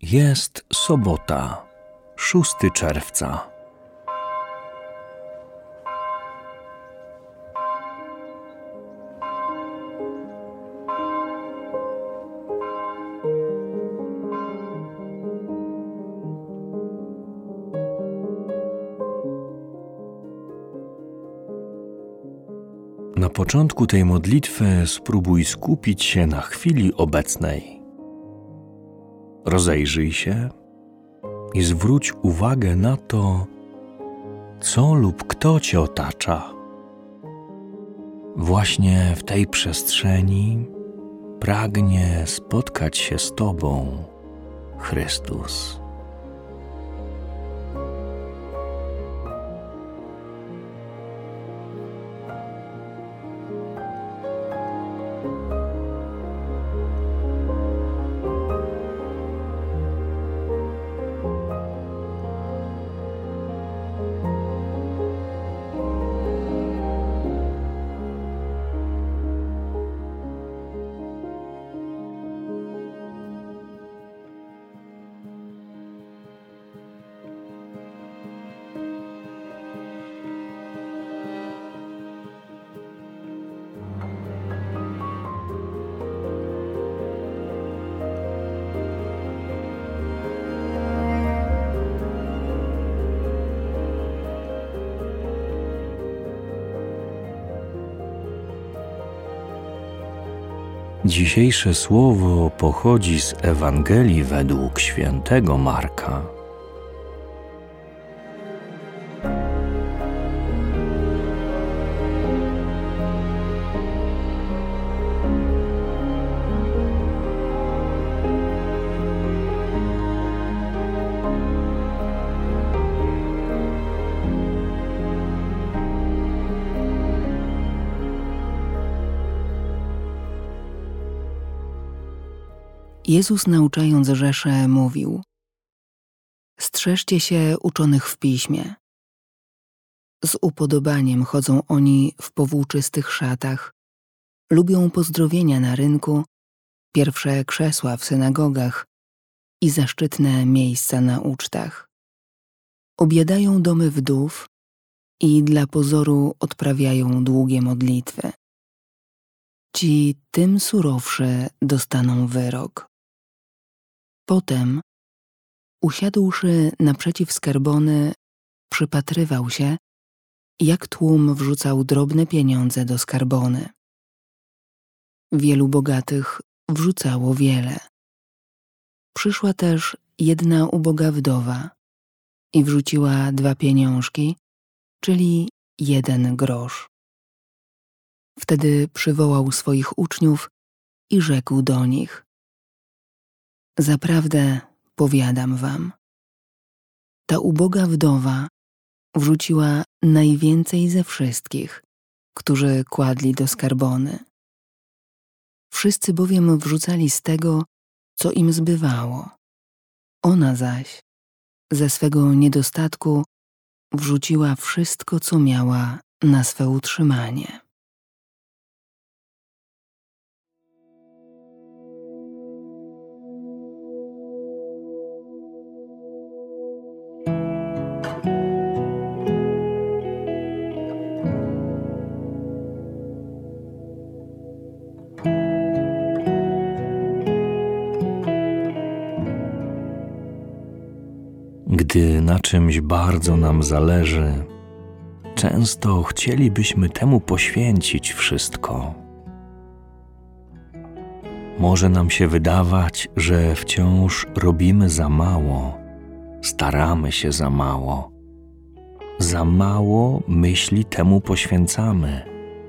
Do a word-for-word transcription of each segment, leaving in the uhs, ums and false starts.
Jest sobota, szóstego czerwca. Na początku tej modlitwy spróbuj skupić się na chwili obecnej. Rozejrzyj się i zwróć uwagę na to, co lub kto Cię otacza. Właśnie w tej przestrzeni pragnie spotkać się z Tobą Chrystus. Dzisiejsze słowo pochodzi z Ewangelii według świętego Marka. Jezus, nauczając Rzeszę, mówił: strzeżcie się uczonych w piśmie. Z upodobaniem chodzą oni w powłóczystych szatach, lubią pozdrowienia na rynku, pierwsze krzesła w synagogach i zaszczytne miejsca na ucztach. Objadają domy wdów i dla pozoru odprawiają długie modlitwy. Ci tym surowszy dostaną wyrok. Potem, usiadłszy naprzeciw skarbony, przypatrywał się, jak tłum wrzucał drobne pieniądze do skarbony. Wielu bogatych wrzucało wiele. Przyszła też jedna uboga wdowa i wrzuciła dwa pieniążki, czyli jeden grosz. Wtedy przywołał swoich uczniów i rzekł do nich: zaprawdę powiadam wam, ta uboga wdowa wrzuciła najwięcej ze wszystkich, którzy kładli do skarbony. Wszyscy bowiem wrzucali z tego, co im zbywało. Ona zaś ze swego niedostatku wrzuciła wszystko, co miała na swe utrzymanie. Gdy na czymś bardzo nam zależy, często chcielibyśmy temu poświęcić wszystko. Może nam się wydawać, że wciąż robimy za mało, staramy się za mało, za mało myśli temu poświęcamy.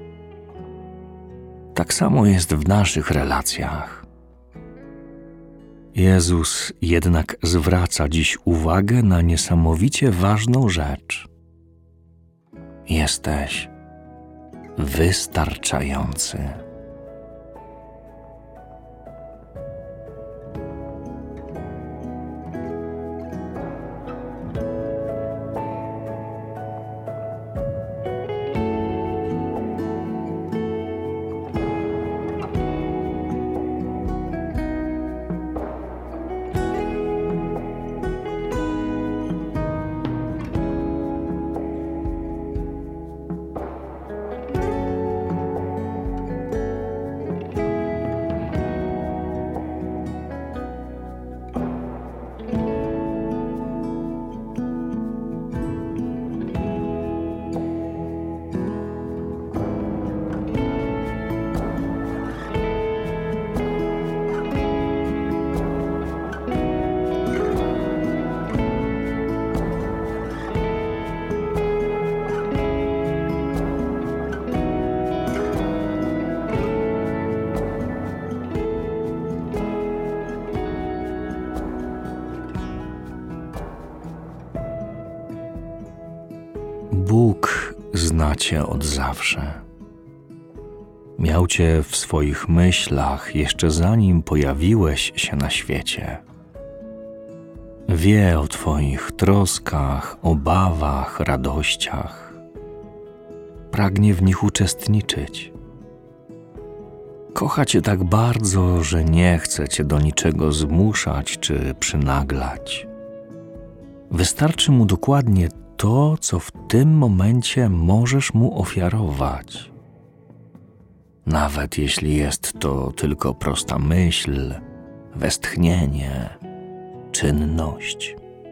Tak samo jest w naszych relacjach. Jezus jednak zwraca dziś uwagę na niesamowicie ważną rzecz. Jesteś wystarczający. Bóg zna cię od zawsze. Miał cię w swoich myślach jeszcze zanim pojawiłeś się na świecie. Wie o twoich troskach, obawach, radościach. Pragnie w nich uczestniczyć. Kocha cię tak bardzo, że nie chce cię do niczego zmuszać czy przynaglać. Wystarczy mu dokładnie to, co w tym momencie możesz mu ofiarować. Nawet jeśli jest to tylko prosta myśl, westchnienie, czynność.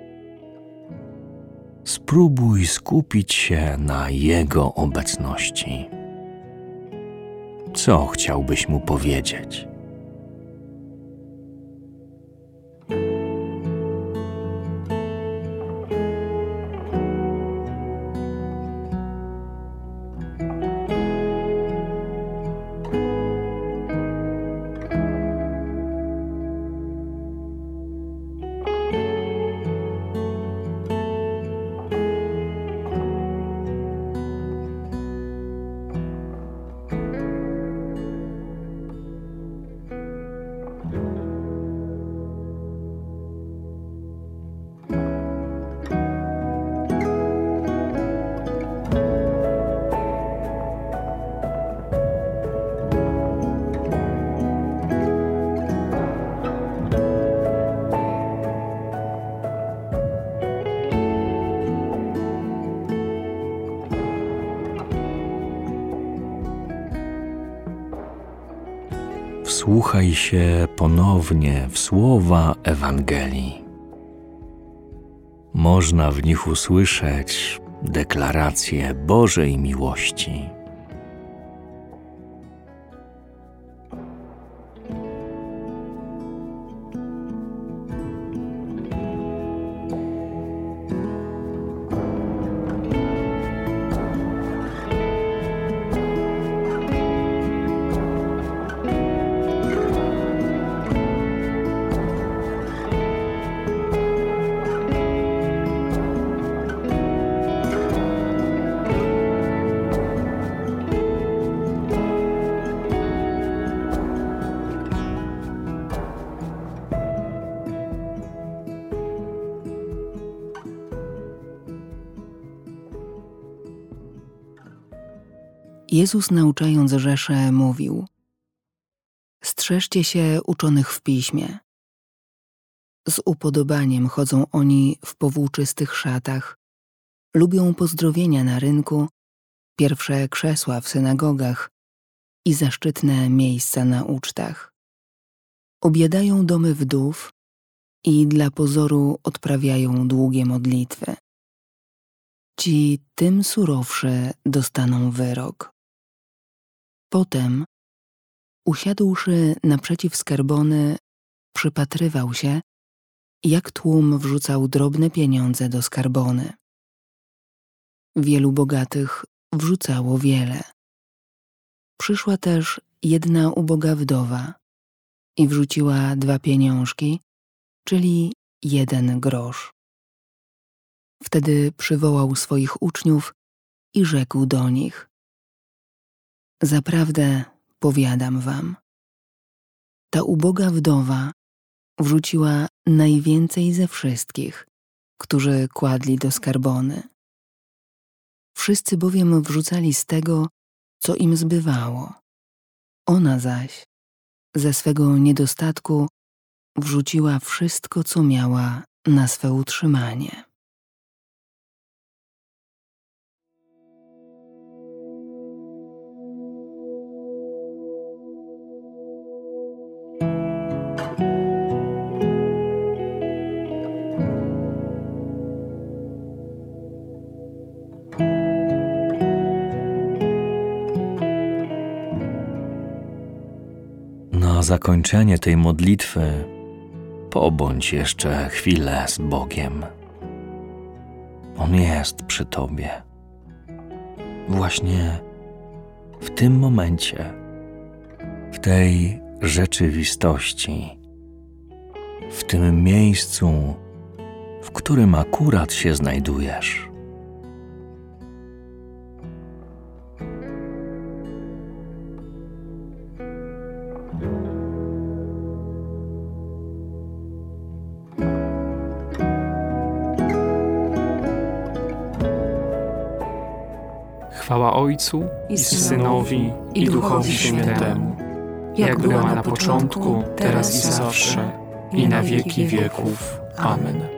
Spróbuj skupić się na Jego obecności. Co chciałbyś mu powiedzieć? Wsłuchaj się ponownie w słowa Ewangelii. Można w nich usłyszeć deklarację Bożej miłości. Jezus, nauczając Rzeszę, mówił: strzeżcie się uczonych w piśmie. Z upodobaniem chodzą oni w powłóczystych szatach, lubią pozdrowienia na rynku, pierwsze krzesła w synagogach i zaszczytne miejsca na ucztach. Obiadają domy wdów i dla pozoru odprawiają długie modlitwy. Ci tym surowszy dostaną wyrok. Potem, usiadłszy naprzeciw skarbony, przypatrywał się, jak tłum wrzucał drobne pieniądze do skarbony. Wielu bogatych wrzucało wiele. Przyszła też jedna uboga wdowa i wrzuciła dwa pieniążki, czyli jeden grosz. Wtedy przywołał swoich uczniów i rzekł do nich: zaprawdę powiadam wam, ta uboga wdowa wrzuciła najwięcej ze wszystkich, którzy kładli do skarbony. Wszyscy bowiem wrzucali z tego, co im zbywało. Ona zaś ze swego niedostatku wrzuciła wszystko, co miała na swe utrzymanie. Na zakończenie tej modlitwy pobądź jeszcze chwilę z Bogiem. On jest przy tobie. Właśnie w tym momencie, w tej rzeczywistości, w tym miejscu, w którym akurat się znajdujesz. Chwała Ojcu i Synowi i Duchowi Świętemu, jak była na początku, teraz i zawsze, i na wieki wieków. Amen.